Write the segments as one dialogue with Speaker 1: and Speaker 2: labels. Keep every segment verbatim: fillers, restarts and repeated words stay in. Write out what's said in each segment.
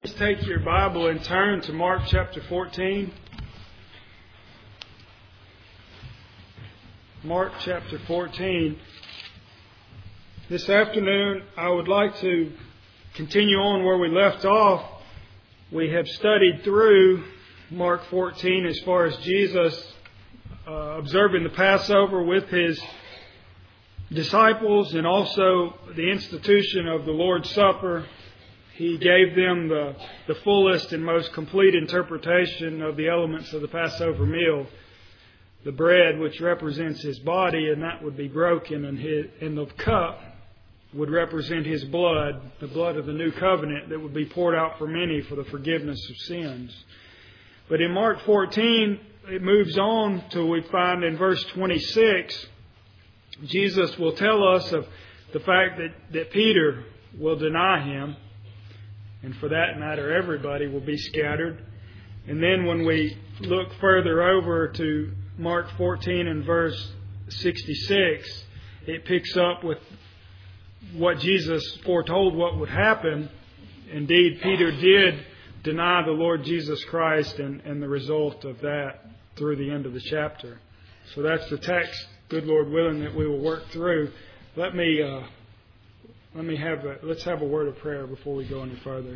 Speaker 1: Let's take your Bible and turn to Mark chapter fourteen. Mark chapter fourteen. This afternoon, I would like to continue on where we left off. We have studied through Mark fourteen as far as Jesus uh, observing the Passover with His disciples and also the institution of the Lord's Supper. He gave them the, the fullest and most complete interpretation of the elements of the Passover meal. The bread, which represents His body, and that would be broken, and, his, and the cup would represent His blood, the blood of the new covenant that would be poured out for many for the forgiveness of sins. But in Mark fourteen, it moves on till we find in verse twenty-six, Jesus will tell us of the fact that, that Peter will deny Him. And for that matter, everybody will be scattered. And then when we look further over to Mark fourteen and verse sixty-six, it picks up with what Jesus foretold what would happen. Indeed, Peter did deny the Lord Jesus Christ, and, and the result of that through the end of the chapter. So that's the text, good Lord willing, that we will work through. Let me... Uh, Let me have a, let's have a word of prayer before we go any further.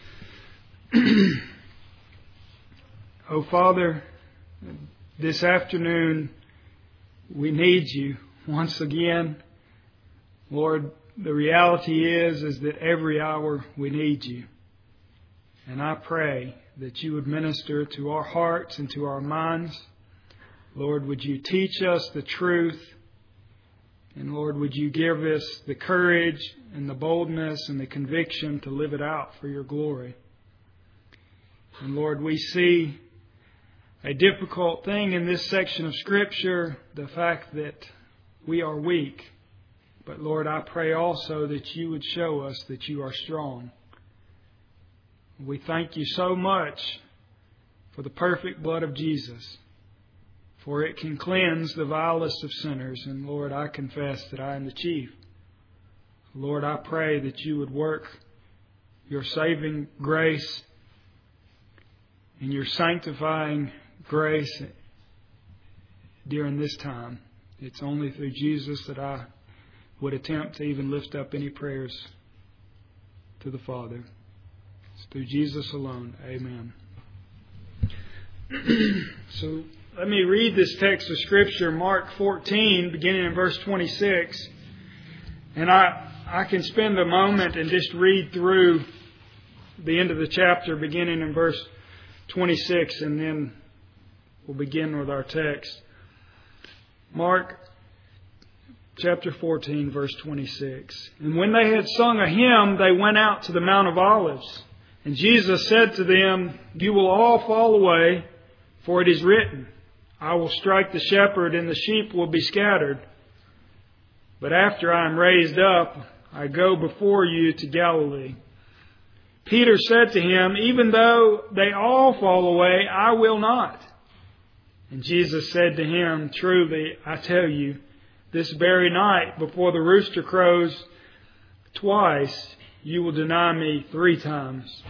Speaker 1: Oh, Father, this afternoon we need You once again. Lord, the reality is, is that every hour we need You. And I pray that You would minister to our hearts and to our minds. Lord, would You teach us the truth? And Lord, would You give us the courage and the boldness and the conviction to live it out for Your glory. And Lord, we see a difficult thing in this section of Scripture, the fact that we are weak. But Lord, I pray also that You would show us that You are strong. We thank You so much for the perfect blood of Jesus, for it can cleanse the vilest of sinners. And Lord, I confess that I am the chief. Lord, I pray that You would work Your saving grace and Your sanctifying grace during this time. It's only through Jesus that I would attempt to even lift up any prayers to the Father. It's through Jesus alone. Amen. So, let me read this text of Scripture, Mark fourteen, beginning in verse twenty-six. And I, I can spend a moment and just read through the end of the chapter, beginning in verse twenty-six, and then we'll begin with our text. Mark chapter fourteen, verse twenty-six. And when they had sung a hymn, they went out to the Mount of Olives. And Jesus said to them, "You will all fall away, for it is written, I will strike the shepherd, and the sheep will be scattered. But after I am raised up, I go before you to Galilee." Peter said to Him, "Even though they all fall away, I will not." And Jesus said to him, "Truly, I tell you, this very night, before the rooster crows twice, you will deny Me three times."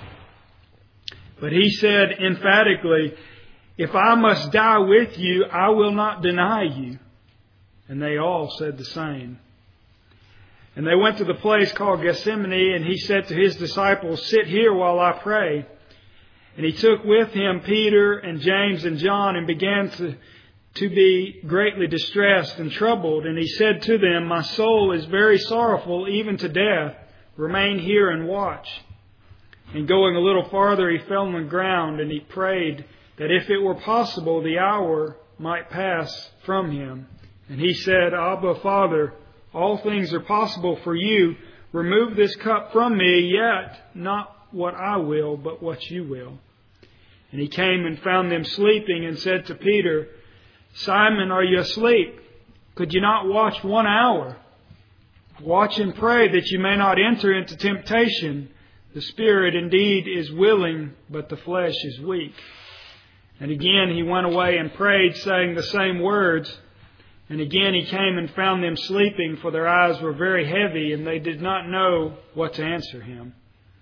Speaker 1: But He said emphatically, "If I must die with You, I will not deny You." And they all said the same. And they went to the place called Gethsemane, and He said to His disciples, "Sit here while I pray." And He took with Him Peter and James and John, and began to, to be greatly distressed and troubled. And He said to them, "My soul is very sorrowful, even to death. Remain here and watch." And going a little farther, He fell on the ground, and He prayed that if it were possible, the hour might pass from Him. And He said, "Abba, Father, all things are possible for You. Remove this cup from Me, yet not what I will, but what You will." And He came and found them sleeping, and said to Peter, "Simon, are you asleep? Could you not watch one hour? Watch and pray that you may not enter into temptation. The spirit indeed is willing, but the flesh is weak." And again He went away and prayed, saying the same words. And again He came and found them sleeping, for their eyes were very heavy, and they did not know what to answer Him.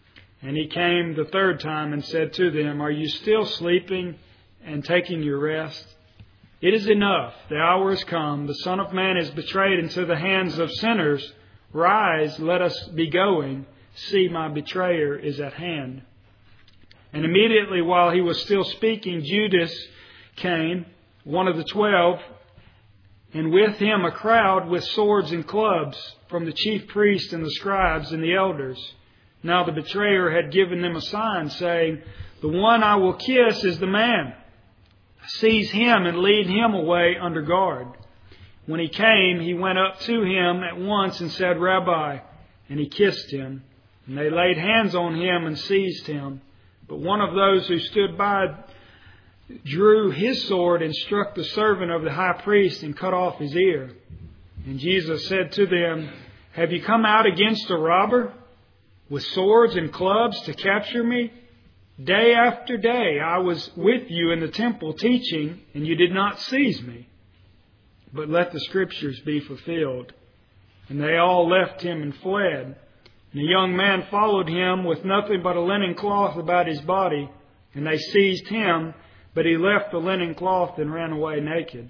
Speaker 1: And he came the third time and said to them, "Are you still sleeping and taking your rest? It is enough. The hour is come. The Son of Man is betrayed into the hands of sinners. Rise, let us be going. See, my betrayer is at hand." And immediately while he was still speaking, Judas came, one of the twelve, and with him a crowd with swords and clubs from the chief priests and the scribes and the elders. Now the betrayer had given them a sign, saying, "The one I will kiss is the man. Seize him and lead him away under guard." When he came, he went up to him at once and said, "Rabbi," and he kissed him. And they laid hands on him and seized him. But one of those who stood by drew his sword and struck the servant of the high priest and cut off his ear. And Jesus said to them, "Have you come out against a robber with swords and clubs to capture me? Day after day I was with you in the temple teaching, and you did not seize me. But let the Scriptures be fulfilled." And they all left him and fled. And a young man followed him with nothing but a linen cloth about his body. And they seized him, but he left the linen cloth and ran away naked.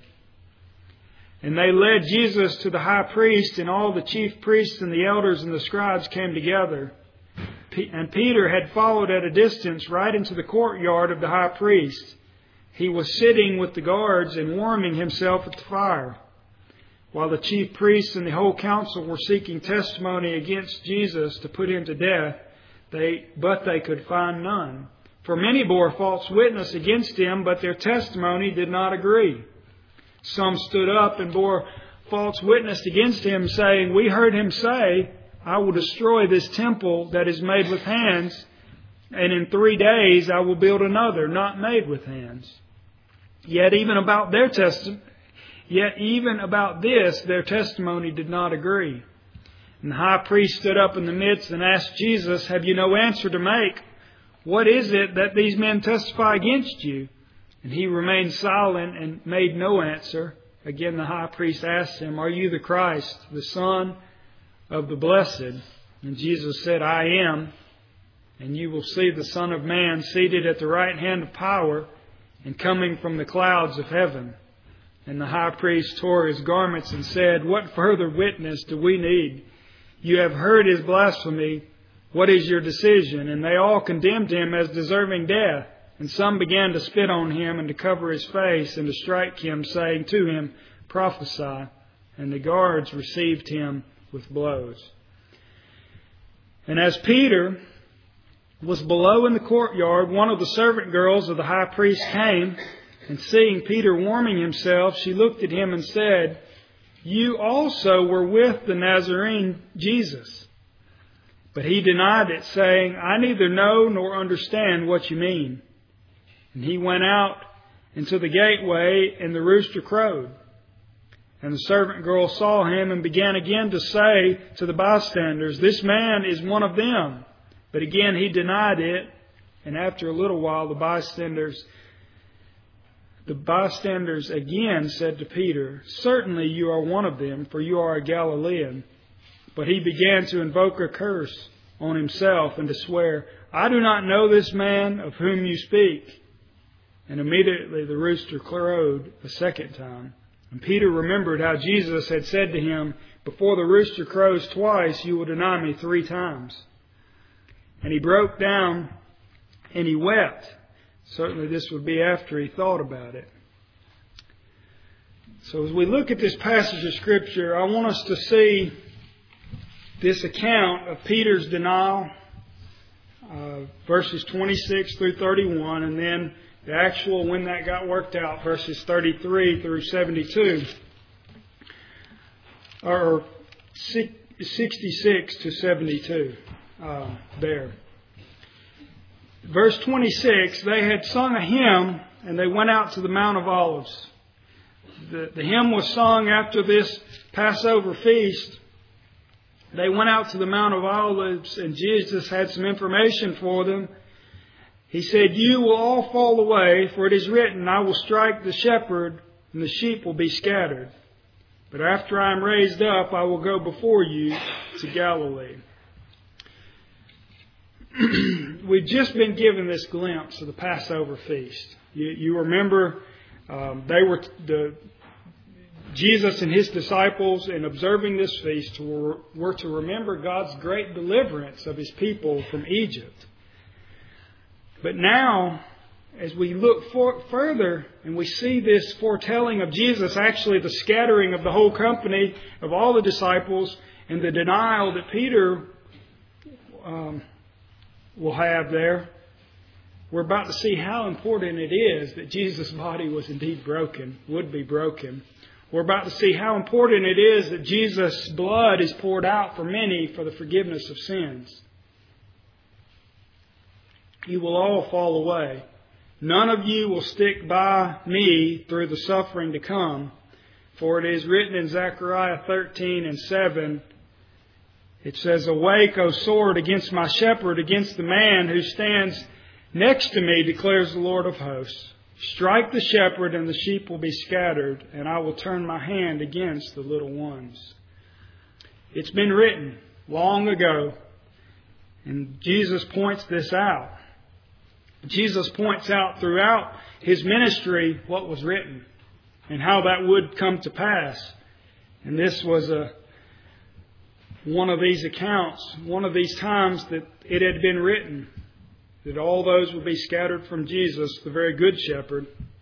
Speaker 1: And they led Jesus to the high priest, and all the chief priests and the elders and the scribes came together. And Peter had followed at a distance right into the courtyard of the high priest. He was sitting with the guards and warming himself at the fire, while the chief priests and the whole council were seeking testimony against Jesus to put him to death. They, but they could find none. For many bore false witness against him, but their testimony did not agree. Some stood up and bore false witness against him, saying, "We heard him say, 'I will destroy this temple that is made with hands, and in three days I will build another not made with hands.' Yet even about their testi- yet even about this their testimony did not agree. And the high priest stood up in the midst and asked Jesus, 'Have you no answer to make? What is it that these men testify against you?' And he remained silent and made no answer. Again the high priest asked him, 'Are you the Christ, the Son of the Blessed?' And Jesus said, 'I am. And you will see the Son of Man seated at the right hand of power and coming from the clouds of heaven.' And the high priest tore his garments and said, 'What further witness do we need? You have heard his blasphemy. What is your decision?' And they all condemned him as deserving death. And some began to spit on him and to cover his face and to strike him, saying to him, 'Prophesy.' And the guards received him with blows. And as Peter was below in the courtyard, one of the servant girls of the high priest came, and seeing Peter warming himself, she looked at him and said, 'You also were with the Nazarene Jesus.' But he denied it, saying, 'I neither know nor understand what you mean.' And he went out into the gateway, and the rooster crowed. And the servant girl saw him and began again to say to the bystanders, 'This man is one of them.' But again he denied it. And after a little while, the bystanders, the bystanders again said to Peter, 'Certainly you are one of them, for you are a Galilean.' But he began to invoke a curse on himself and to swear, 'I do not know this man of whom you speak.' And immediately the rooster crowed a second time. And Peter remembered how Jesus had said to him, 'Before the rooster crows twice, you will deny me three times.' And he broke down and he wept. Certainly this would be after he thought about it. So as we look at this passage of Scripture, I want us to see this account of Peter's denial, uh, verses twenty-six through thirty-one, and then the actual when that got worked out, verses thirty-three through seventy-two, or sixty-six to seventy-two, uh, there. Verse twenty-six, they had sung a hymn and they went out to the Mount of Olives. The, the hymn was sung after this Passover feast. They went out to the Mount of Olives and Jesus had some information for them. He said, "You will all fall away, for it is written, I will strike the shepherd and the sheep will be scattered. But after I am raised up, I will go before you to Galilee." we've just been given this glimpse of the Passover feast. You, you remember um, they were the Jesus and His disciples, in observing this feast, were, were to remember God's great deliverance of His people from Egypt. But now, as we look for, further and we see this foretelling of Jesus, actually the scattering of the whole company, of all the disciples, and the denial that Peter um, will have there, we're about to see how important it is that Jesus' body was indeed broken, would be broken. We're about to see how important it is that Jesus' blood is poured out for many for the forgiveness of sins. You will all fall away. None of you will stick by me through the suffering to come. For it is written in Zechariah thirteen and seven, it says, "Awake, O sword, against my shepherd, against the man who stands next to me, declares the Lord of hosts. Strike the shepherd, and the sheep will be scattered, and I will turn my hand against the little ones." It's been written long ago, and Jesus points this out. Jesus points out throughout His ministry what was written and how that would come to pass. And this was a one of these accounts, one of these times that it had been written, that all those would be scattered from Jesus, the very good shepherd.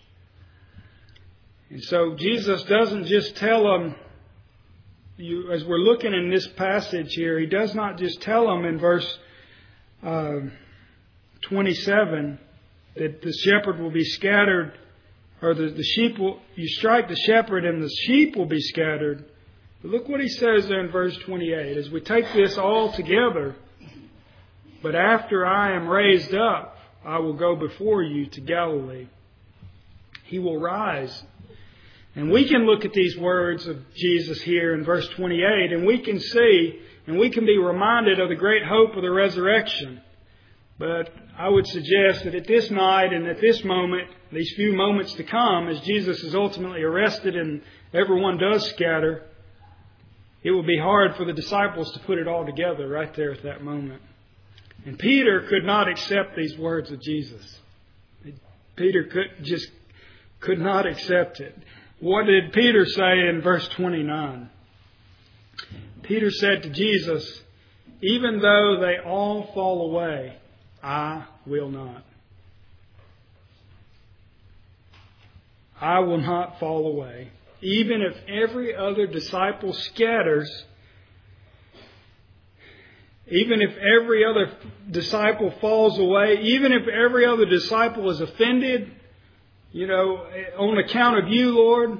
Speaker 1: And so Jesus doesn't just tell them, you, as we're looking in this passage here, He does not just tell them in verse uh, twenty-seven that the shepherd will be scattered, or the, the sheep will, you strike the shepherd and the sheep will be scattered. But look what He says there in verse twenty-eight. As we take this all together, "But after I am raised up, I will go before you to Galilee." He will rise. And we can look at these words of Jesus here in verse twenty-eight, and we can see, and we can be reminded of the great hope of the resurrection. But I would suggest that at this night and at this moment, these few moments to come, as Jesus is ultimately arrested and everyone does scatter, it will be hard for the disciples to put it all together right there at that moment. And Peter could not accept these words of Jesus. Peter could just could not accept it. What did Peter say in verse twenty-nine? Peter said to Jesus, "Even though they all fall away, I will not. I will not fall away. Even if every other disciple scatters, even if every other disciple falls away, even if every other disciple is offended, you know, on account of you, Lord,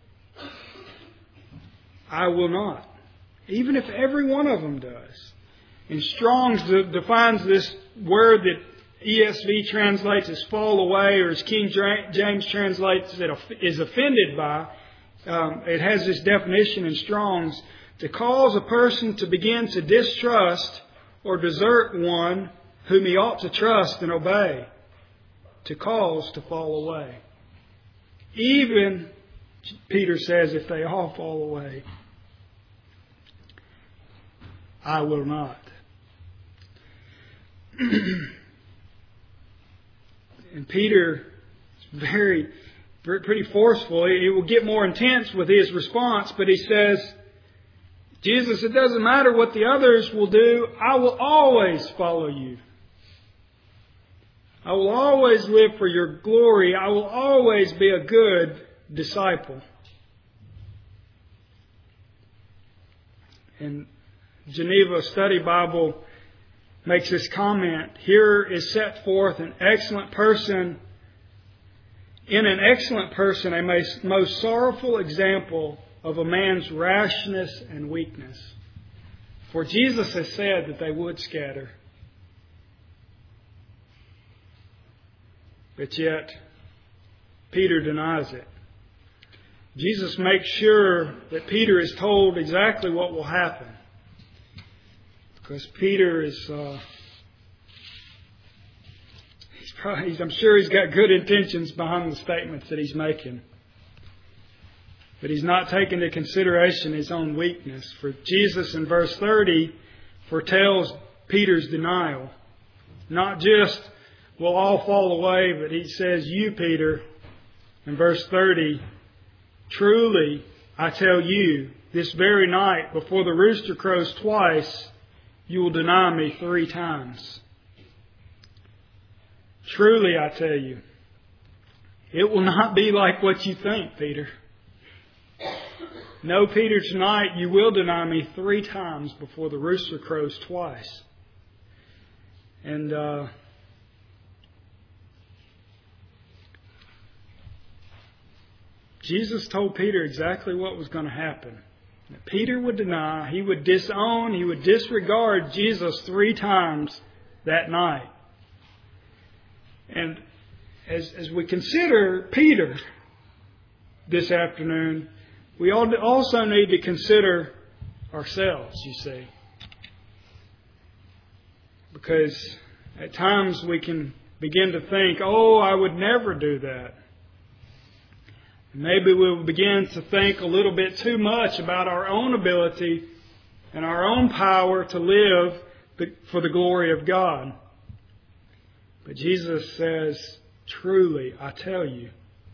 Speaker 1: I will not. Even if every one of them does." And Strong's defines this word that E S V translates as fall away, or as King James translates it is offended by. Um, it has this definition in Strong's: to cause a person to begin to distrust or desert one whom he ought to trust and obey. To cause to fall away. Even, Peter says, if they all fall away, I will not. And Peter is very, pretty forceful. It will get more intense with his response, but he says, "Jesus, it doesn't matter what the others will do. I will always follow you. I will always live for your glory. I will always be a good disciple." And Geneva Study Bible makes this comment: "Here is set forth an excellent person, in an excellent person, a most sorrowful example of a man's rashness and weakness." For Jesus has said that they would scatter. But yet, Peter denies it. Jesus makes sure that Peter is told exactly what will happen. Because Peter is, uh, he's probably, I'm sure he's got good intentions behind the statements that he's making. But he's not taking into consideration his own weakness. For Jesus in verse thirty foretells Peter's denial. Not just we'll all fall away, but he says, you, Peter, in verse thirty, truly, I tell you, this very night, before the rooster crows twice, you will deny me three times. Truly, I tell you, it will not be like what you think, Peter. No, Peter, tonight you will deny me three times before the rooster crows twice. And uh, Jesus told Peter exactly what was going to happen. That Peter would deny, he would disown, he would disregard Jesus three times that night. And as, as we consider Peter this afternoon, we also need to consider ourselves, you see. Because at times we can begin to think, oh, I would never do that. Maybe we'll begin to think a little bit too much about our own ability and our own power to live for the glory of God. But Jesus says, truly, I tell you,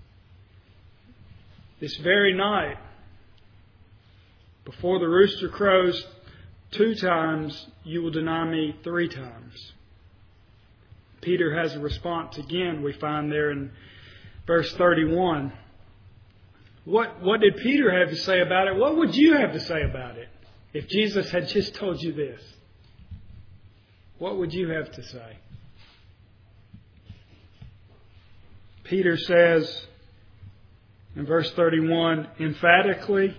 Speaker 1: this very night, before the rooster crows two times, you will deny me three times. Peter has a response again, we find there in verse thirty-one. What, what did Peter have to say about it? What would you have to say about it if Jesus had just told you this? What would you have to say? Peter says in verse thirty-one, emphatically,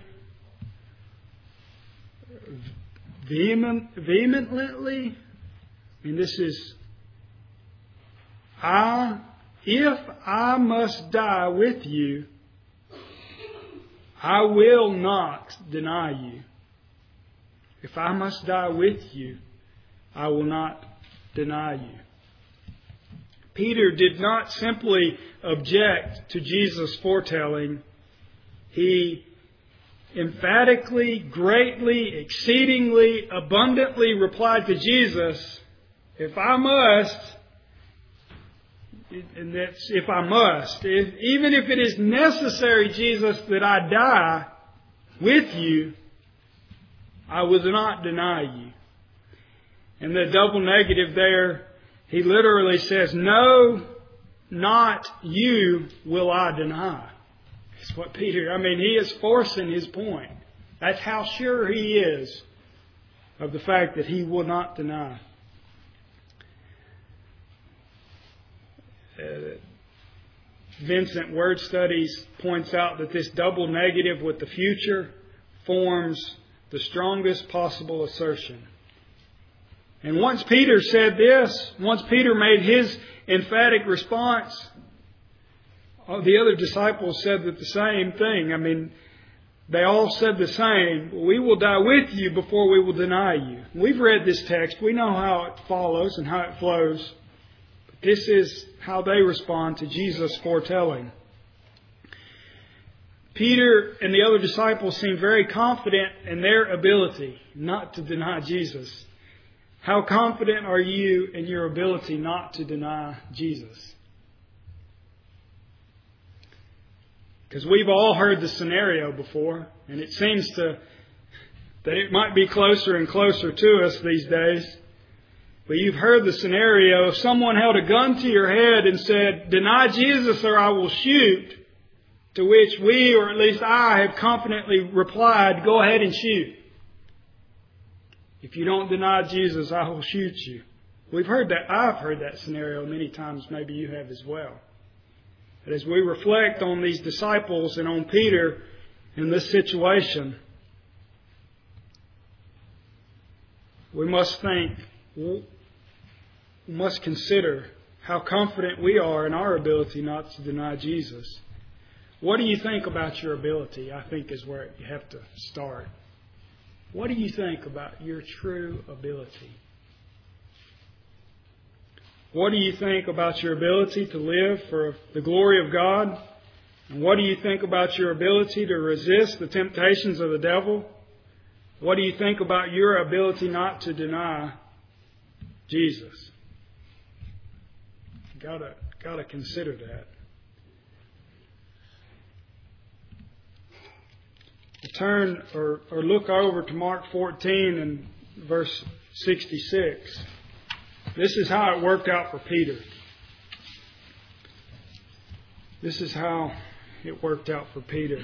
Speaker 1: vehement, vehemently, and this is, I, if I must die with you, I will not deny you. If I must die with you, I will not deny you. Peter did not simply object to Jesus' foretelling. He emphatically, greatly, exceedingly, abundantly replied to Jesus, if I must, and that's if I must, if, even if it is necessary, Jesus, that I die with you, I will not deny you. And the double negative there, he literally says, no, not you will I deny. That's what Peter, I mean, he is forcing his point. That's how sure he is of the fact that he will not deny. Uh, Vincent Word Studies points out that this double negative with the future forms the strongest possible assertion. And once Peter said this, once Peter made his emphatic response, the other disciples said that the same thing. I mean, they all said the same. We will die with you before we will deny you. We've read this text. We know how it follows and how it flows. But this is how they respond to Jesus' foretelling. Peter and the other disciples seem very confident in their ability not to deny Jesus. How confident are you in your ability not to deny Jesus? Because we've all heard the scenario before, and it seems to that it might be closer and closer to us these days. But you've heard the scenario. If someone held a gun to your head and said, deny Jesus or I will shoot, to which we, or at least I, have confidently replied, go ahead and shoot. If you don't deny Jesus, I will shoot you. We've heard that. I've heard that scenario many times. Maybe you have as well. But as we reflect on these disciples and on Peter in this situation, we must think, we must consider how confident we are in our ability not to deny Jesus. What do you think about your ability? I think is where you have to start. What do you think about your true ability? What do you think about your ability to live for the glory of God? And what do you think about your ability to resist the temptations of the devil? What do you think about your ability not to deny Jesus? Gotta, gotta consider that. Turn or, or look over to Mark fourteen and verse sixty-six. This is how it worked out for Peter. This is how it worked out for Peter.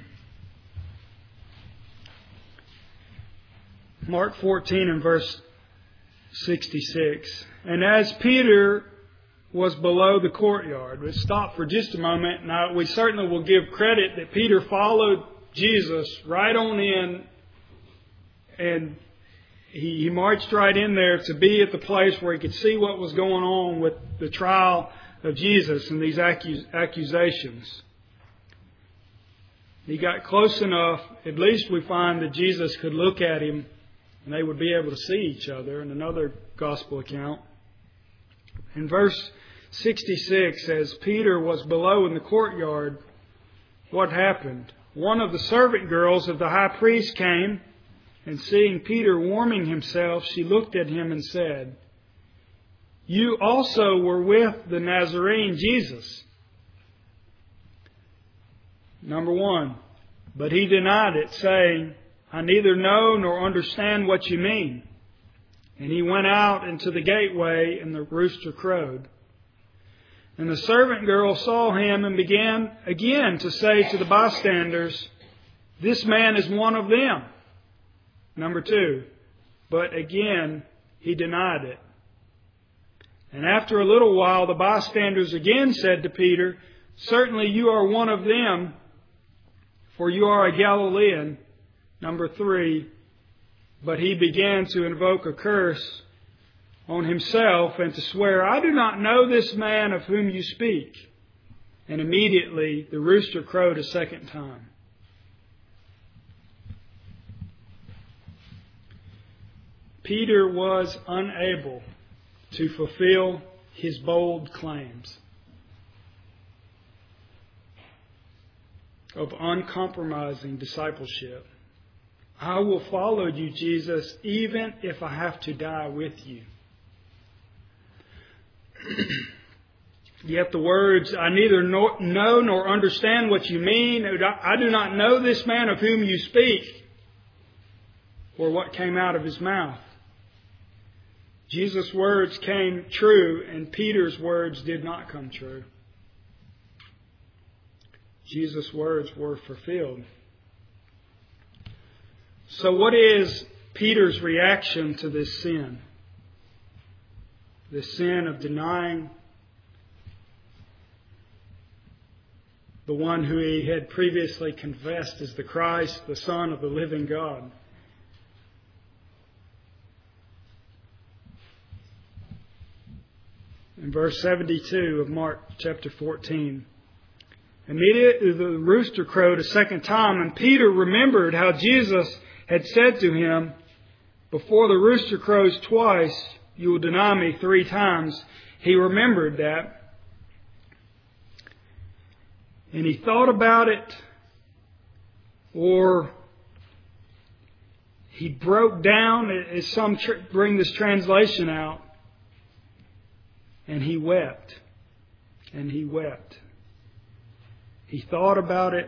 Speaker 1: Mark fourteen and verse sixty-six. And as Peter was below the courtyard. Let's stop for just a moment. Now, we certainly will give credit that Peter followed Jesus right on in, and he, he marched right in there to be at the place where he could see what was going on with the trial of Jesus and these accus- accusations. He got close enough, at least we find that Jesus could look at him and they would be able to see each other in another gospel account. In verse sixty-six, as Peter was below in the courtyard, what happened? One of the servant girls of the high priest came, and seeing Peter warming himself, she looked at him and said, "You also were with the Nazarene Jesus." Number one, but he denied it, saying, "I neither know nor understand what you mean." And he went out into the gateway, and the rooster crowed. And the servant girl saw him and began again to say to the bystanders, "This man is one of them." Number two, but again he denied it. And after a little while the bystanders again said to Peter, "Certainly you are one of them, for you are a Galilean." Number three, but he began to invoke a curse on himself and to swear, "I do not know this man of whom you speak." And immediately the rooster crowed a second time. Peter was unable to fulfill his bold claims of uncompromising discipleship. "I will follow you, Jesus, even if I have to die with you." Yet the words, "I neither know nor understand what you mean, I do not know this man of whom you speak," were what came out of his mouth. Jesus' words came true, and Peter's words did not come true. Jesus' words were fulfilled. So what is Peter's reaction to this sin? The sin of denying the one who he had previously confessed as the Christ, the Son of the living God. In verse seventy-two of Mark chapter fourteen, immediately the rooster crowed a second time, and Peter remembered how Jesus had said to him, "Before the rooster crows twice, you will deny me three times." He remembered that. And he thought about it, or he broke down, as some tr- bring this translation out, and he wept. And he wept. He thought about it,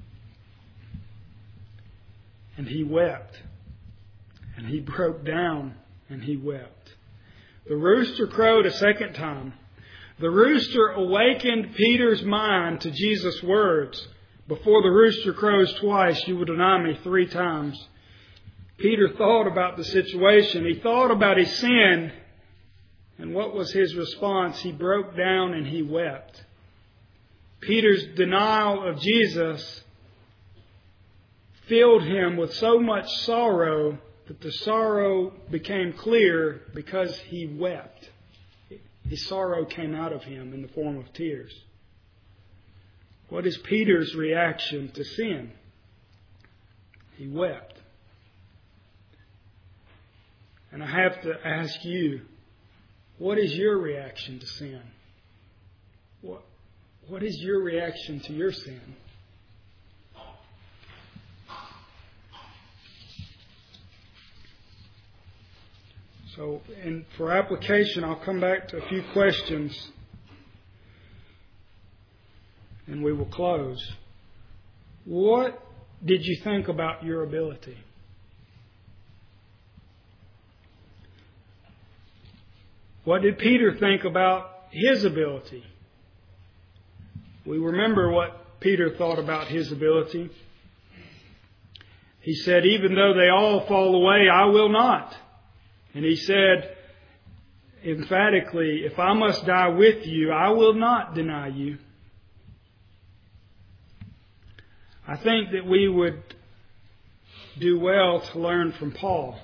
Speaker 1: and he wept. And he broke down, and he wept. The rooster crowed a second time. The rooster awakened Peter's mind to Jesus' words. "Before the rooster crows twice, you will deny me three times." Peter thought about the situation. He thought about his sin. And what was his response? He broke down and he wept. Peter's denial of Jesus filled him with so much sorrow that the sorrow became clear because he wept. His sorrow came out of him in the form of tears. What is Peter's reaction to sin? He wept. And I have to ask you, what is your reaction to sin? What, what is your reaction to your sin? So, and for application, I'll come back to a few questions and we will close. What did you think about your ability? What did Peter think about his ability? We remember what Peter thought about his ability. He said, even though they all fall away, I will not. And he said emphatically, if I must die with you, I will not deny you. I think that we would do well to learn from Paul.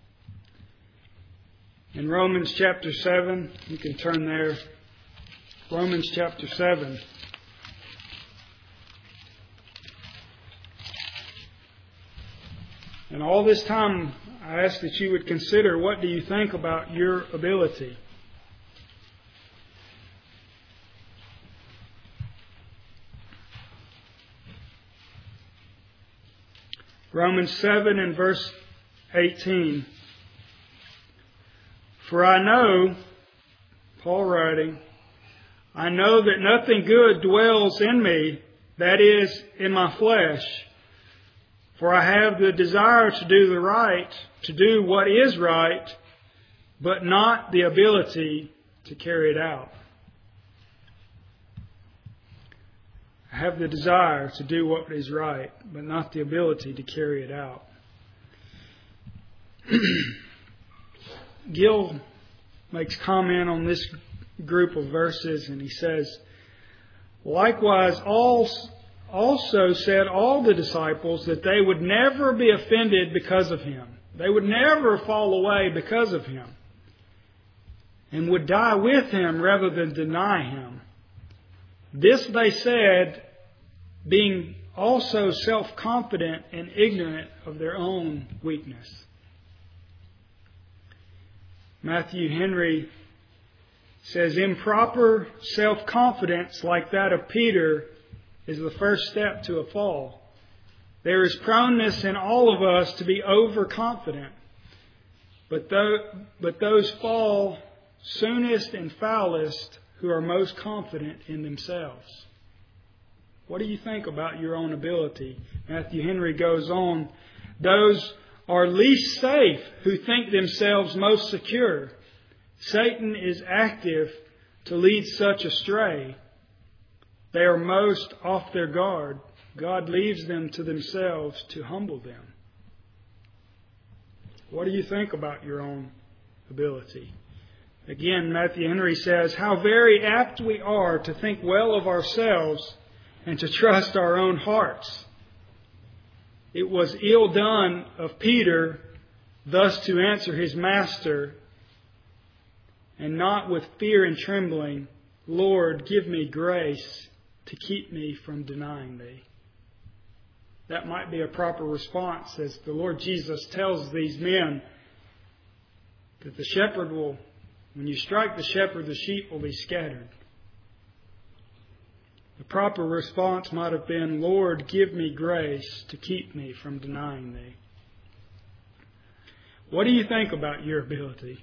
Speaker 1: In Romans chapter seven, you can turn there. Romans chapter seven. And all this time, I ask that you would consider, what do you think about your ability? Romans seven and verse eighteen. For I know, Paul writing, I know that nothing good dwells in me, that is, in my flesh. For I have the desire to do the right, to do what is right, but not the ability to carry it out. I have the desire to do what is right, but not the ability to carry it out. Gill makes comment on this group of verses, and he says, likewise, all also said all the disciples that they would never be offended because of him. They would never fall away because of him, and would die with him rather than deny him. This they said, being also self-confident and ignorant of their own weakness. Matthew Henry says, improper self-confidence like that of Peter is the first step to a fall. There is proneness in all of us to be overconfident, but those, but those fall soonest and foulest who are most confident in themselves. What do you think about your own ability? Matthew Henry goes on, those are least safe who think themselves most secure. Satan is active to lead such astray. They are most off their guard. God leaves them to themselves to humble them. What do you think about your own ability? Again, Matthew Henry says, how very apt we are to think well of ourselves and to trust our own hearts. It was ill done of Peter thus to answer his master, and not with fear and trembling, Lord, give me grace to keep me from denying thee. That might be a proper response, as the Lord Jesus tells these men that the shepherd will, when you strike the shepherd, the sheep will be scattered. The proper response might have been, Lord, give me grace to keep me from denying thee. What do you think about your ability?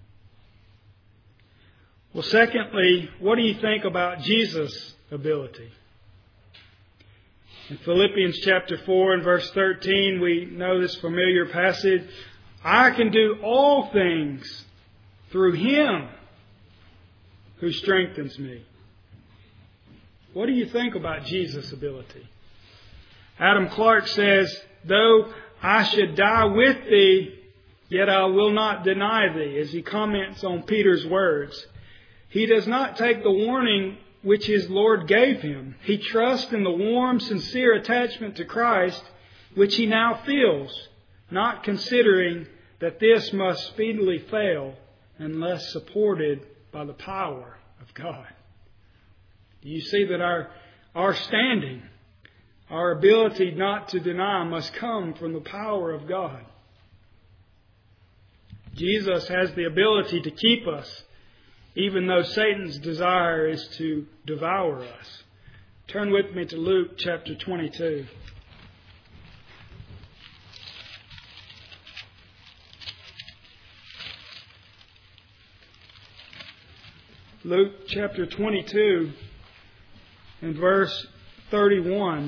Speaker 1: Well, secondly, what do you think about Jesus' ability? In Philippians chapter four and verse thirteen, we know this familiar passage. I can do all things through Him who strengthens me. What do you think about Jesus' ability? Adam Clark says, though I should die with thee, yet I will not deny thee, as he comments on Peter's words. He does not take the warning which his Lord gave him. He trusts in the warm, sincere attachment to Christ, which he now feels, not considering that this must speedily fail unless supported by the power of God. Do you see that our, our standing, our ability not to deny must come from the power of God? Jesus has the ability to keep us, even though Satan's desire is to devour us. Turn with me to Luke chapter twenty-two. Luke chapter twenty-two and verse thirty-one,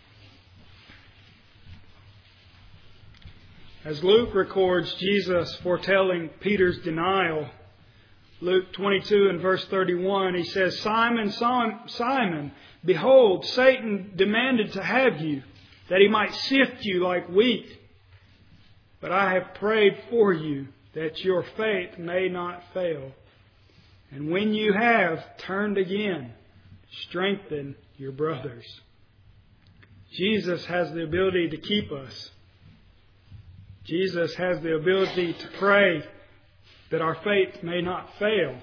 Speaker 1: as Luke records Jesus foretelling Peter's denial, Luke twenty-two and verse thirty-one, he says, Simon, Simon, behold, Satan demanded to have you, that he might sift you like wheat. But I have prayed for you, that your faith may not fail. And when you have turned again, strengthen your brothers. Jesus has the ability to keep us. Jesus has the ability to pray that our faith may not fail.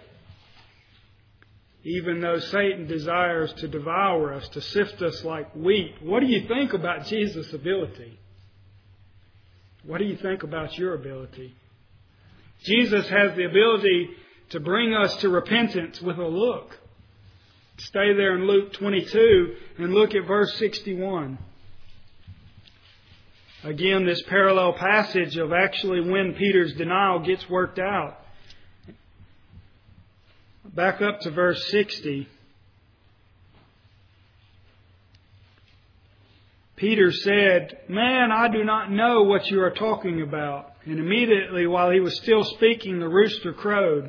Speaker 1: Even though Satan desires to devour us, to sift us like wheat. What do you think about Jesus' ability? What do you think about your ability? Jesus has the ability to bring us to repentance with a look. Stay there in Luke twenty-two and look at verse sixty-one. Again, this parallel passage of actually when Peter's denial gets worked out. Back up to verse sixty. Peter said, Man, I do not know what you are talking about. And immediately while he was still speaking, the rooster crowed.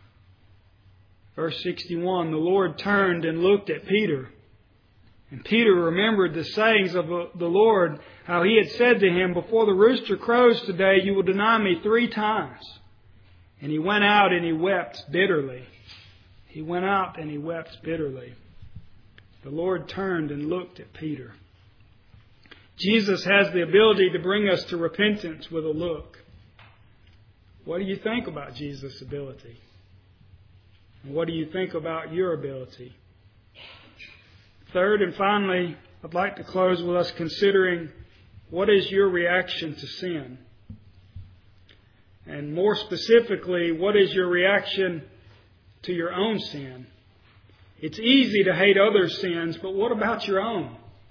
Speaker 1: Verse sixty-one, the Lord turned and looked at Peter. And Peter remembered the sayings of the Lord, how He had said to him, Before the rooster crows today, you will deny me three times. And he went out and he wept bitterly. He went out and he wept bitterly. The Lord turned and looked at Peter. Jesus has the ability to bring us to repentance with a look. What do you think about Jesus' ability? And what do you think about your ability? Third and finally, I'd like to close with us considering what is your reaction to sin? And more specifically, what is your reaction to your own sin? It's easy to hate others' sins, but what about your own?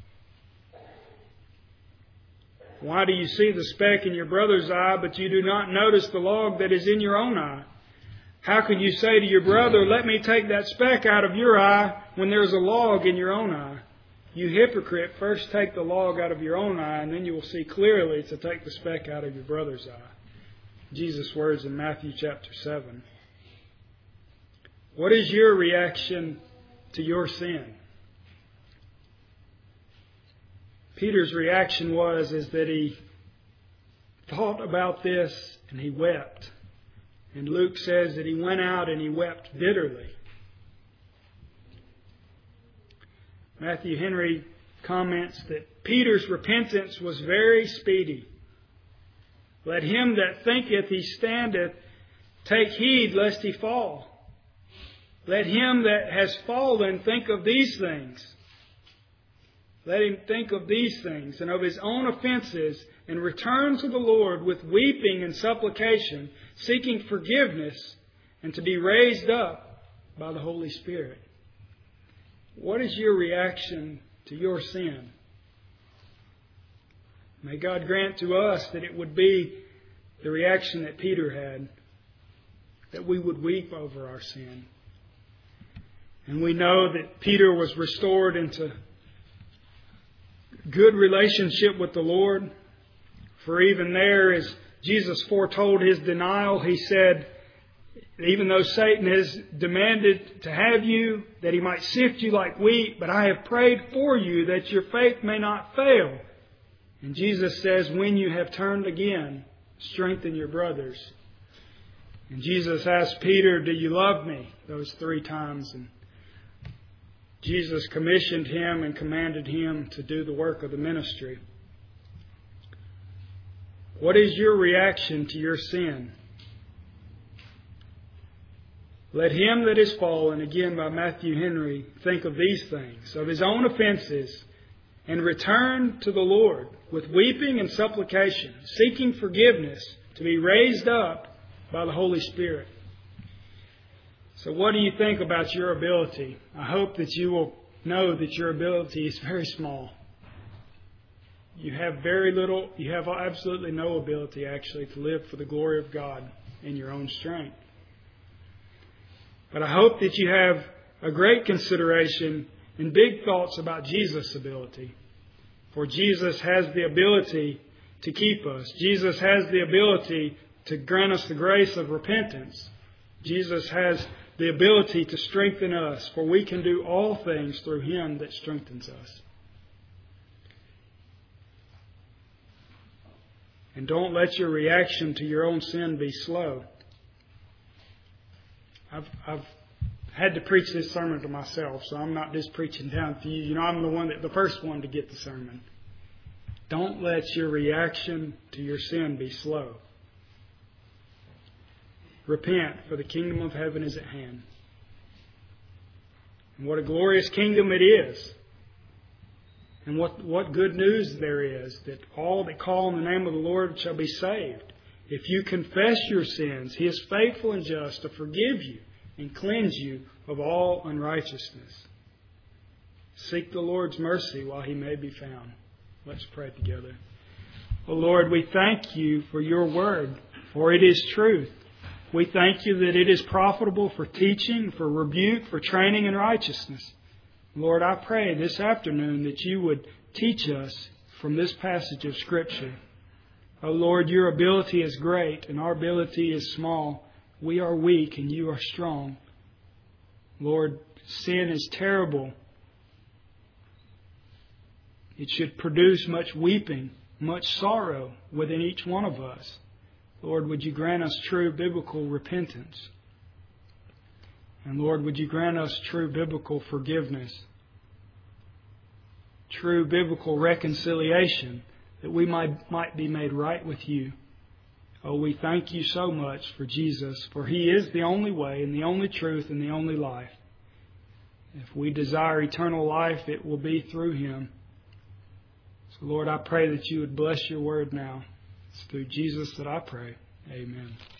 Speaker 1: Why do you see the speck in your brother's eye, but you do not notice the log that is in your own eye? How can you say to your brother, Let me take that speck out of your eye, when there is a log in your own eye? You hypocrite, first take the log out of your own eye, and then you will see clearly to take the speck out of your brother's eye. Jesus' words in Matthew chapter seven. What is your reaction to your sin? Peter's reaction was is that he thought about this and he wept. And Luke says that he went out and he wept bitterly. Matthew Henry comments that Peter's repentance was very speedy. Let him that thinketh he standeth take heed lest he fall. Let him that has fallen think of these things. Let him think of these things and of his own offenses, and return to the Lord with weeping and supplication, seeking forgiveness, and to be raised up by the Holy Spirit. What is your reaction to your sin? May God grant to us that it would be the reaction that Peter had, that we would weep over our sin. And we know that Peter was restored into good relationship with the Lord. For even there, as Jesus foretold his denial, he said, even though Satan has demanded to have you, that he might sift you like wheat, but I have prayed for you that your faith may not fail. And Jesus says, when you have turned again, strengthen your brothers. And Jesus asked Peter, do you love me? Those three times. And Jesus commissioned him and commanded him to do the work of the ministry. What is your reaction to your sin? Let him that is fallen, again by Matthew Henry, think of these things, of his own offenses, and return to the Lord with weeping and supplication, seeking forgiveness, to be raised up by the Holy Spirit. So what do you think about your ability? I hope that you will know that your ability is very small. You have very little, you have absolutely no ability actually to live for the glory of God in your own strength. But I hope that you have a great consideration and big thoughts about Jesus' ability. For Jesus has the ability to keep us. Jesus has the ability to grant us the grace of repentance. Jesus has the ability to strengthen us, for we can do all things through Him that strengthens us. And don't let your reaction to your own sin be slow. I've, I've had to preach this sermon to myself, so I'm not just preaching down to you. You know, I'm the one that the first one to get the sermon. Don't let your reaction to your sin be slow. Repent, for the kingdom of heaven is at hand. And what a glorious kingdom it is. And what, what good news there is, that all that call on the name of the Lord shall be saved. If you confess your sins, He is faithful and just to forgive you and cleanse you of all unrighteousness. Seek the Lord's mercy while He may be found. Let's pray together. O Lord, we thank You for Your word, for it is truth. We thank You that it is profitable for teaching, for rebuke, for training in righteousness. Lord, I pray this afternoon that You would teach us from this passage of Scripture. O Lord, Your ability is great and our ability is small. We are weak and You are strong. Lord, sin is terrible. It should produce much weeping, much sorrow within each one of us. Lord, would You grant us true biblical repentance? And Lord, would You grant us true biblical forgiveness? True biblical reconciliation, that we might, might be made right with You. Oh, we thank You so much for Jesus, for He is the only way and the only truth and the only life. If we desire eternal life, it will be through Him. So Lord, I pray that You would bless Your word now. It's through Jesus that I pray. Amen.